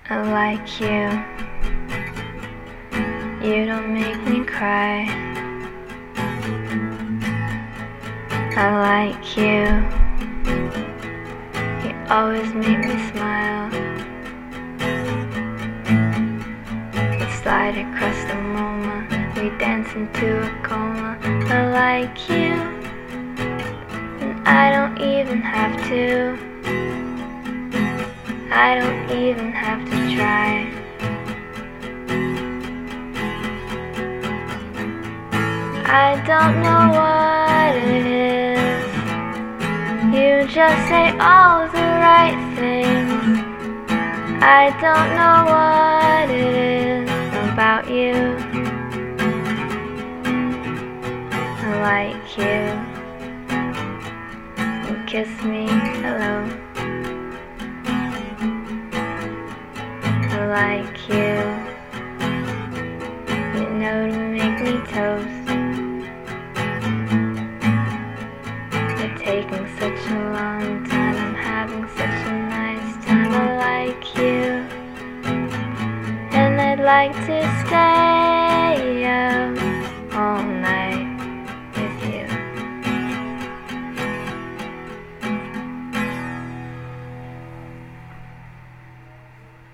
I like you. You don't make me cry. I like you. You always make me smile. We slide across the moment. We dance into a coma. I like you. And I don't even have to. I don't even have to try. I don't know what it is. You just say all the right things. I don't know what it is about you. I like you. You kiss me hello. I like you. You know to make me toast. You're taking such a long time. I'm having such a nice time. I like you. And I'd like to stay.